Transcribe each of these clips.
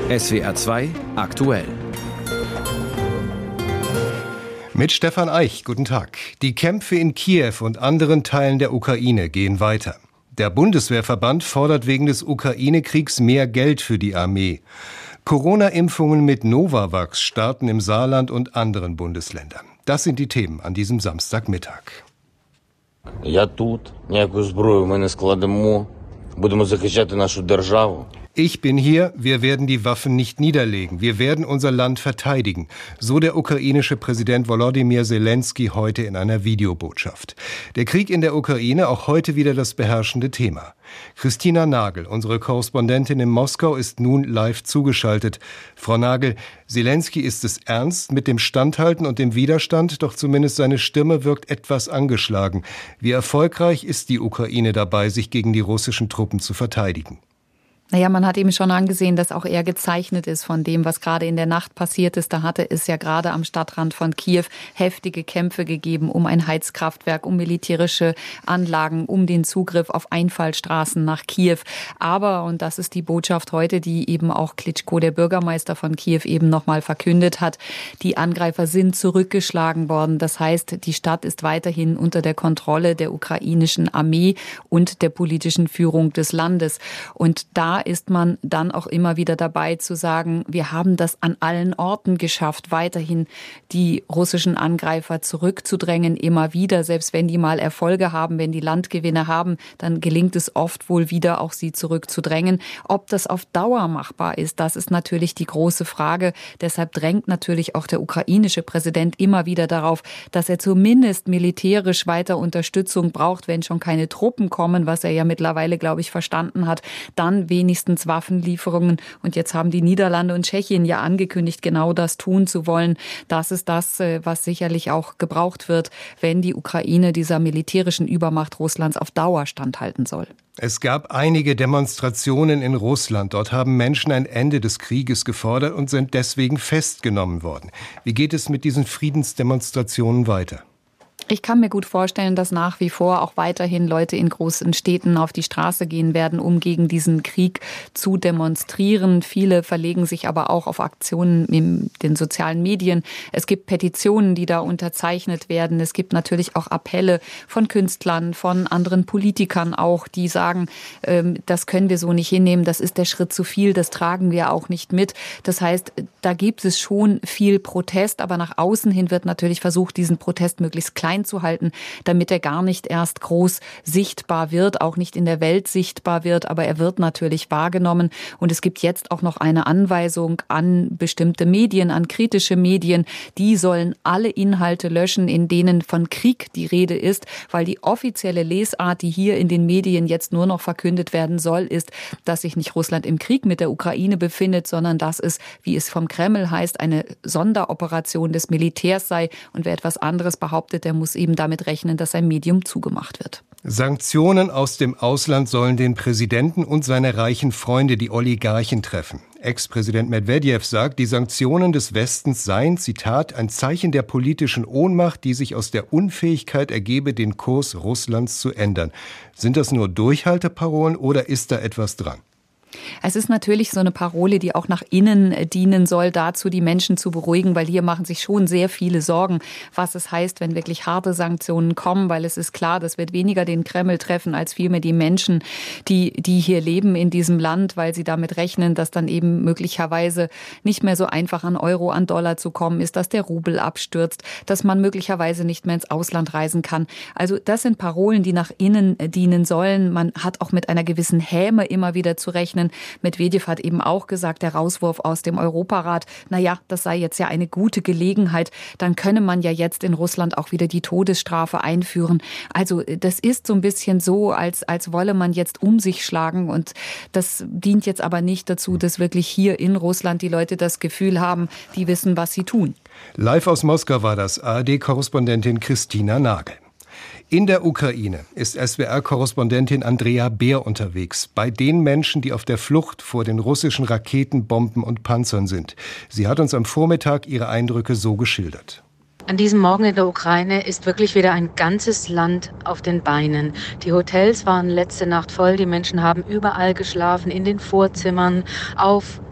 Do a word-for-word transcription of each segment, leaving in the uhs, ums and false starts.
S W R zwei aktuell. Mit Stefan Eich, guten Tag. Die Kämpfe in Kiew und anderen Teilen der Ukraine gehen weiter. Der Bundeswehrverband fordert wegen des Ukraine-Kriegs mehr Geld für die Armee. Corona-Impfungen mit Novavax starten im Saarland und anderen Bundesländern. Das sind die Themen an diesem Samstagmittag. Я тут, ніяку зброю ми не складемо, будемо захищати нашу державу. Ich bin hier, wir werden die Waffen nicht niederlegen, wir werden unser Land verteidigen, so der ukrainische Präsident Volodymyr Zelensky heute in einer Videobotschaft. Der Krieg in der Ukraine auch heute wieder das beherrschende Thema. Christina Nagel, unsere Korrespondentin in Moskau, ist nun live zugeschaltet. Frau Nagel, Zelensky ist es ernst mit dem Standhalten und dem Widerstand, doch zumindest seine Stimme wirkt etwas angeschlagen. Wie erfolgreich ist die Ukraine dabei, sich gegen die russischen Truppen zu verteidigen? Naja, man hat eben schon angesehen, dass auch er gezeichnet ist von dem, was gerade in der Nacht passiert ist. Da hatte es ja gerade am Stadtrand von Kiew heftige Kämpfe gegeben um ein Heizkraftwerk, um militärische Anlagen, um den Zugriff auf Einfallstraßen nach Kiew. Aber, und das ist die Botschaft heute, die eben auch Klitschko, der Bürgermeister von Kiew, eben nochmal verkündet hat, die Angreifer sind zurückgeschlagen worden. Das heißt, die Stadt ist weiterhin unter der Kontrolle der ukrainischen Armee und der politischen Führung des Landes. Und da ist man dann auch immer wieder dabei zu sagen, wir haben das an allen Orten geschafft, weiterhin die russischen Angreifer zurückzudrängen, immer wieder, selbst wenn die mal Erfolge haben, wenn die Landgewinne haben, dann gelingt es oft wohl wieder, auch sie zurückzudrängen. Ob das auf Dauer machbar ist, das ist natürlich die große Frage. Deshalb drängt natürlich auch der ukrainische Präsident immer wieder darauf, dass er zumindest militärisch weiter Unterstützung braucht, wenn schon keine Truppen kommen, was er ja mittlerweile, glaube ich, verstanden hat, dann wenigstens Waffenlieferungen. Und jetzt haben die Niederlande und Tschechien ja angekündigt, genau das tun zu wollen. Das ist das, was sicherlich auch gebraucht wird, wenn die Ukraine dieser militärischen Übermacht Russlands auf Dauer standhalten soll. Es gab einige Demonstrationen in Russland. Dort haben Menschen ein Ende des Krieges gefordert und sind deswegen festgenommen worden. Wie geht es mit diesen Friedensdemonstrationen weiter? Ich kann mir gut vorstellen, dass nach wie vor auch weiterhin Leute in großen Städten auf die Straße gehen werden, um gegen diesen Krieg zu demonstrieren. Viele verlegen sich aber auch auf Aktionen in den sozialen Medien. Es gibt Petitionen, die da unterzeichnet werden. Es gibt natürlich auch Appelle von Künstlern, von anderen Politikern auch, die sagen, das können wir so nicht hinnehmen, das ist der Schritt zu viel, das tragen wir auch nicht mit. Das heißt, da gibt es schon viel Protest, aber nach außen hin wird natürlich versucht, diesen Protest möglichst klein zu halten, damit er gar nicht erst groß sichtbar wird, auch nicht in der Welt sichtbar wird, aber er wird natürlich wahrgenommen. Und es gibt jetzt auch noch eine Anweisung an bestimmte Medien, an kritische Medien, die sollen alle Inhalte löschen, in denen von Krieg die Rede ist, weil die offizielle Lesart, die hier in den Medien jetzt nur noch verkündet werden soll, ist, dass sich nicht Russland im Krieg mit der Ukraine befindet, sondern dass es, wie es vom Kreml heißt, eine Sonderoperation des Militärs sei. Und wer etwas anderes behauptet, der muss eben damit rechnen, dass sein Medium zugemacht wird. Sanktionen aus dem Ausland sollen den Präsidenten und seine reichen Freunde, die Oligarchen, treffen. Ex-Präsident Medwedew sagt, die Sanktionen des Westens seien, Zitat, ein Zeichen der politischen Ohnmacht, die sich aus der Unfähigkeit ergebe, den Kurs Russlands zu ändern. Sind das nur Durchhalteparolen oder ist da etwas dran? Es ist natürlich so eine Parole, die auch nach innen dienen soll, dazu die Menschen zu beruhigen, weil hier machen sich schon sehr viele Sorgen, was es heißt, wenn wirklich harte Sanktionen kommen, weil es ist klar, das wird weniger den Kreml treffen, als vielmehr die Menschen, die, die hier leben in diesem Land, weil sie damit rechnen, dass dann eben möglicherweise nicht mehr so einfach an Euro, an Dollar zu kommen ist, dass der Rubel abstürzt, dass man möglicherweise nicht mehr ins Ausland reisen kann. Also das sind Parolen, die nach innen dienen sollen. Man hat auch mit einer gewissen Häme immer wieder zu rechnen. Medwedew hat eben auch gesagt, der Rauswurf aus dem Europarat, naja, das sei jetzt ja eine gute Gelegenheit, dann könne man ja jetzt in Russland auch wieder die Todesstrafe einführen. Also das ist so ein bisschen so, als, als wolle man jetzt um sich schlagen und das dient jetzt aber nicht dazu, dass wirklich hier in Russland die Leute das Gefühl haben, die wissen, was sie tun. Live aus Moskau war das A R D-Korrespondentin Christina Nagel. In der Ukraine ist S W R-Korrespondentin Andrea Beer unterwegs, bei den Menschen, die auf der Flucht vor den russischen Raketen, Bomben und Panzern sind. Sie hat uns am Vormittag ihre Eindrücke so geschildert. An diesem Morgen in der Ukraine ist wirklich wieder ein ganzes Land auf den Beinen. Die Hotels waren letzte Nacht voll, die Menschen haben überall geschlafen, in den Vorzimmern, auf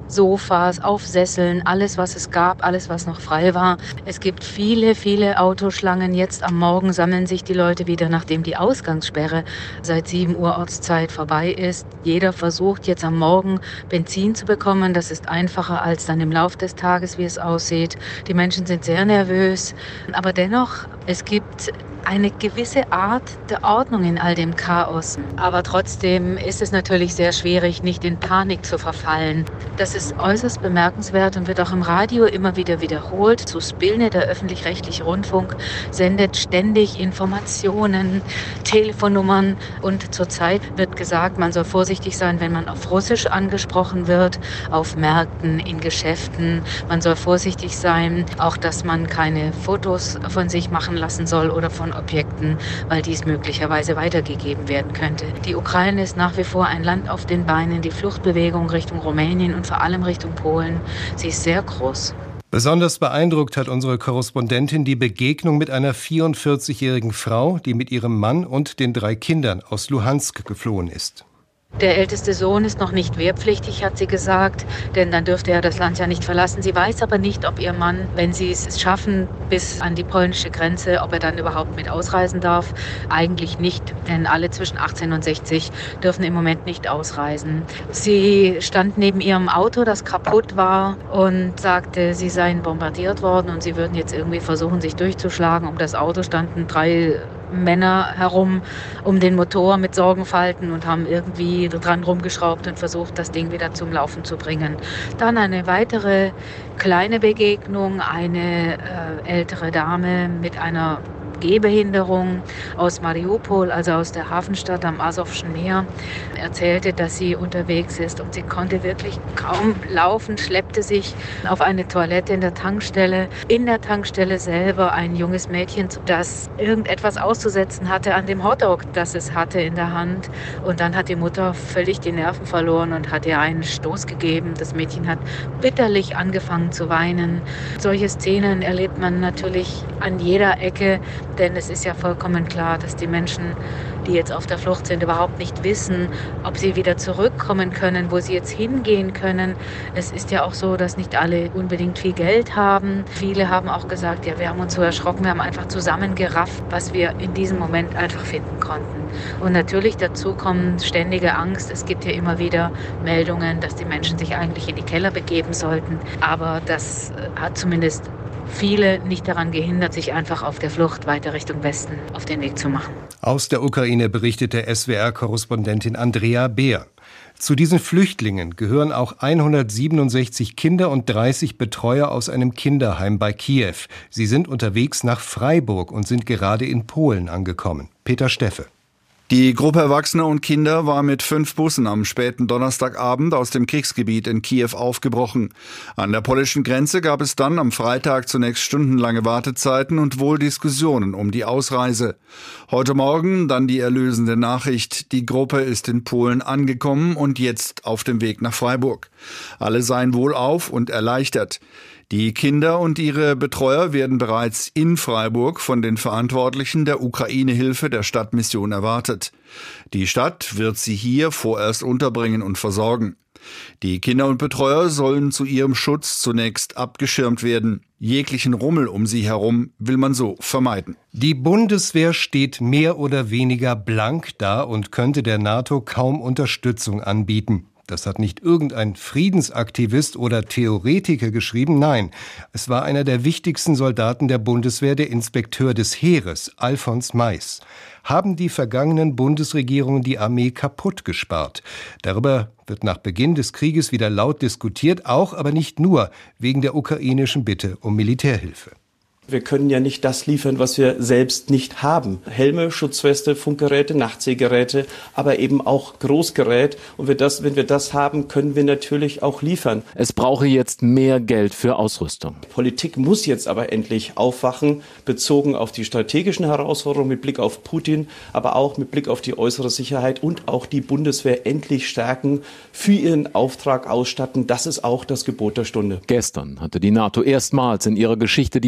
Sofas, auf Sesseln, alles, was es gab, alles, was noch frei war. Es gibt viele, viele Autoschlangen. Jetzt am Morgen sammeln sich die Leute wieder, nachdem die Ausgangssperre seit sieben Uhr Ortszeit vorbei ist. Jeder versucht jetzt am Morgen Benzin zu bekommen. Das ist einfacher als dann im Lauf des Tages, wie es aussieht. Die Menschen sind sehr nervös. Aber dennoch, es gibt eine gewisse Art der Ordnung in all dem Chaos. Aber trotzdem ist es natürlich sehr schwierig, nicht in Panik zu verfallen. Das ist äußerst bemerkenswert und wird auch im Radio immer wieder wiederholt. Zu Spilne, der öffentlich-rechtliche Rundfunk, sendet ständig Informationen, Telefonnummern. Und zurzeit wird gesagt, man soll vorsichtig sein, wenn man auf Russisch angesprochen wird, auf Märkten, in Geschäften. Man soll vorsichtig sein, auch dass man keine Fotos von sich machen lassen soll oder von Objekten, weil dies möglicherweise weitergegeben werden könnte. Die Ukraine ist nach wie vor ein Land auf den Beinen. Die Fluchtbewegung Richtung Rumänien und vor allem Richtung Polen, sie ist sehr groß. Besonders beeindruckt hat unsere Korrespondentin die Begegnung mit einer vierundvierzigjährigen Frau, die mit ihrem Mann und den drei Kindern aus Luhansk geflohen ist. Der älteste Sohn ist noch nicht wehrpflichtig, hat sie gesagt, denn dann dürfte er das Land ja nicht verlassen. Sie weiß aber nicht, ob ihr Mann, wenn sie es schaffen, bis an die polnische Grenze, ob er dann überhaupt mit ausreisen darf. Eigentlich nicht, denn alle zwischen achtzehn und sechzig dürfen im Moment nicht ausreisen. Sie stand neben ihrem Auto, das kaputt war, und sagte, sie seien bombardiert worden und sie würden jetzt irgendwie versuchen, sich durchzuschlagen. Um das Auto standen drei Männer herum um den Motor mit Sorgenfalten und haben irgendwie dran rumgeschraubt und versucht, das Ding wieder zum Laufen zu bringen. Dann eine weitere kleine Begegnung, eine äh, ältere Dame mit einer Gehbehinderung aus Mariupol, also aus der Hafenstadt am Asowschen Meer, erzählte, dass sie unterwegs ist und sie konnte wirklich kaum laufen, schleppte sich auf eine Toilette in der Tankstelle. In der Tankstelle selber ein junges Mädchen, das irgendetwas auszusetzen hatte an dem Hotdog, das es hatte in der Hand. Und dann hat die Mutter völlig die Nerven verloren und hat ihr einen Stoß gegeben. Das Mädchen hat bitterlich angefangen zu weinen. Solche Szenen erlebt man natürlich an jeder Ecke. Denn es ist ja vollkommen klar, dass die Menschen, die jetzt auf der Flucht sind, überhaupt nicht wissen, ob sie wieder zurückkommen können, wo sie jetzt hingehen können. Es ist ja auch so, dass nicht alle unbedingt viel Geld haben. Viele haben auch gesagt, ja, wir haben uns so erschrocken, wir haben einfach zusammengerafft, was wir in diesem Moment einfach finden konnten. Und natürlich dazu kommt ständige Angst. Es gibt ja immer wieder Meldungen, dass die Menschen sich eigentlich in die Keller begeben sollten. Aber das hat zumindest viele nicht daran gehindert, sich einfach auf der Flucht weiter Richtung Westen auf den Weg zu machen. Aus der Ukraine berichtete S W R-Korrespondentin Andrea Beer. Zu diesen Flüchtlingen gehören auch hundertsiebenundsechzig Kinder und dreißig Betreuer aus einem Kinderheim bei Kiew. Sie sind unterwegs nach Freiburg und sind gerade in Polen angekommen. Peter Steffe. Die Gruppe Erwachsener und Kinder war mit fünf Bussen am späten Donnerstagabend aus dem Kriegsgebiet in Kiew aufgebrochen. An der polnischen Grenze gab es dann am Freitag zunächst stundenlange Wartezeiten und wohl Diskussionen um die Ausreise. Heute Morgen dann die erlösende Nachricht, die Gruppe ist in Polen angekommen und jetzt auf dem Weg nach Freiburg. Alle seien wohlauf und erleichtert. Die Kinder und ihre Betreuer werden bereits in Freiburg von den Verantwortlichen der Ukraine-Hilfe der Stadtmission erwartet. Die Stadt wird sie hier vorerst unterbringen und versorgen. Die Kinder und Betreuer sollen zu ihrem Schutz zunächst abgeschirmt werden. Jeglichen Rummel um sie herum will man so vermeiden. Die Bundeswehr steht mehr oder weniger blank da und könnte der NATO kaum Unterstützung anbieten. Das hat nicht irgendein Friedensaktivist oder Theoretiker geschrieben, nein, es war einer der wichtigsten Soldaten der Bundeswehr, der Inspekteur des Heeres, Alfons Mais. Haben die vergangenen Bundesregierungen die Armee kaputt gespart? Darüber wird nach Beginn des Krieges wieder laut diskutiert, auch aber nicht nur wegen der ukrainischen Bitte um Militärhilfe. Wir können ja nicht das liefern, was wir selbst nicht haben. Helme, Schutzweste, Funkgeräte, Nachtsehgeräte, aber eben auch Großgerät. Und wir das, wenn wir das haben, können wir natürlich auch liefern. Es brauche jetzt mehr Geld für Ausrüstung. Die Politik muss jetzt aber endlich aufwachen, bezogen auf die strategischen Herausforderungen mit Blick auf Putin, aber auch mit Blick auf die äußere Sicherheit und auch die Bundeswehr endlich stärken, für ihren Auftrag ausstatten. Das ist auch das Gebot der Stunde. Gestern hatte die NATO erstmals in ihrer Geschichte die Verlegung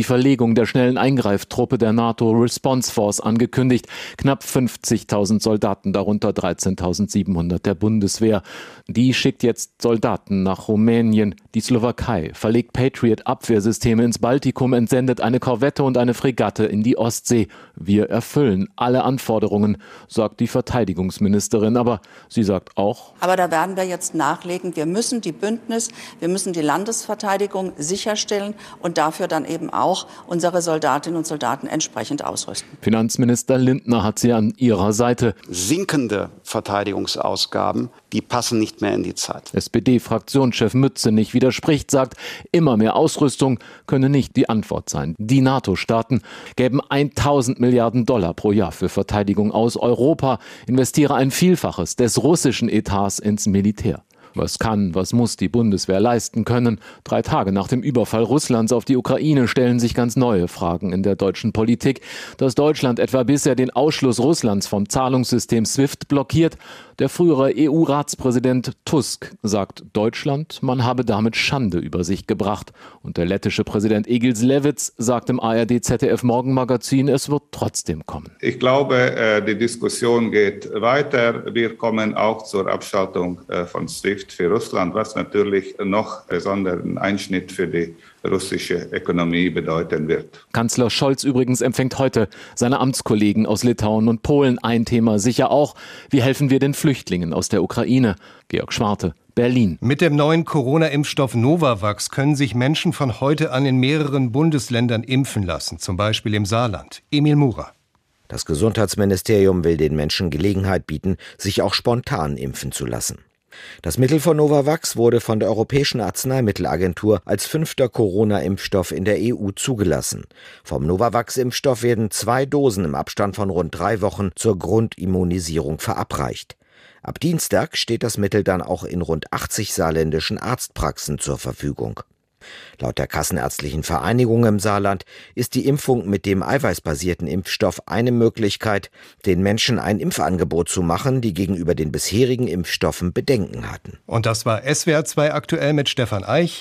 Verstärkung der schnellen Eingreiftruppe der NATO Response Force angekündigt. Knapp fünfzigtausend Soldaten, darunter dreizehntausendsiebenhundert der Bundeswehr. Die schickt jetzt Soldaten nach Rumänien. Die Slowakei verlegt Patriot-Abwehrsysteme ins Baltikum, entsendet eine Korvette und eine Fregatte in die Ostsee. Wir erfüllen alle Anforderungen, sagt die Verteidigungsministerin. Aber sie sagt auch: Aber da werden wir jetzt nachlegen. Wir müssen die Bündnis, wir müssen die Landesverteidigung sicherstellen und dafür dann eben auch unsere Soldatinnen und Soldaten entsprechend ausrüsten. Finanzminister Lindner hat sie an ihrer Seite. Sinkende Verteidigungsausgaben, die passen nicht mehr in die Zeit. S P D-Fraktionschef Mützenich widerspricht, sagt, immer mehr Ausrüstung könne nicht die Antwort sein. Die NATO-Staaten gäben tausend Milliarden Dollar pro Jahr für Verteidigung aus. Europa investiere ein Vielfaches des russischen Etats ins Militär. Was kann, was muss die Bundeswehr leisten können? Drei Tage nach dem Überfall Russlands auf die Ukraine stellen sich ganz neue Fragen in der deutschen Politik. Dass Deutschland etwa bisher den Ausschluss Russlands vom Zahlungssystem SWIFT blockiert. Der frühere E U-Ratspräsident Tusk sagt Deutschland, man habe damit Schande über sich gebracht. Und der lettische Präsident Egils Levits sagt im A R D-Z D F-Morgenmagazin, es wird trotzdem kommen. Ich glaube, die Diskussion geht weiter. Wir kommen auch zur Abschaltung von SWIFT für Russland, was natürlich noch besonderen Einschnitt für die russische Ökonomie bedeuten wird. Kanzler Scholz übrigens empfängt heute seine Amtskollegen aus Litauen und Polen. Ein Thema sicher auch: Wie helfen wir den Flüchtlingen aus der Ukraine? Georg Schwarte, Berlin. Mit dem neuen Corona-Impfstoff Novavax können sich Menschen von heute an in mehreren Bundesländern impfen lassen, zum Beispiel im Saarland. Emil Murer. Das Gesundheitsministerium will den Menschen Gelegenheit bieten, sich auch spontan impfen zu lassen. Das Mittel von Novavax wurde von der Europäischen Arzneimittelagentur als fünfter Corona-Impfstoff in der E U zugelassen. Vom Novavax-Impfstoff werden zwei Dosen im Abstand von rund drei Wochen zur Grundimmunisierung verabreicht. Ab Dienstag steht das Mittel dann auch in rund achtzig saarländischen Arztpraxen zur Verfügung. Laut der Kassenärztlichen Vereinigung im Saarland ist die Impfung mit dem eiweißbasierten Impfstoff eine Möglichkeit, den Menschen ein Impfangebot zu machen, die gegenüber den bisherigen Impfstoffen Bedenken hatten. Und das war S W R zwei aktuell mit Stefan Eich.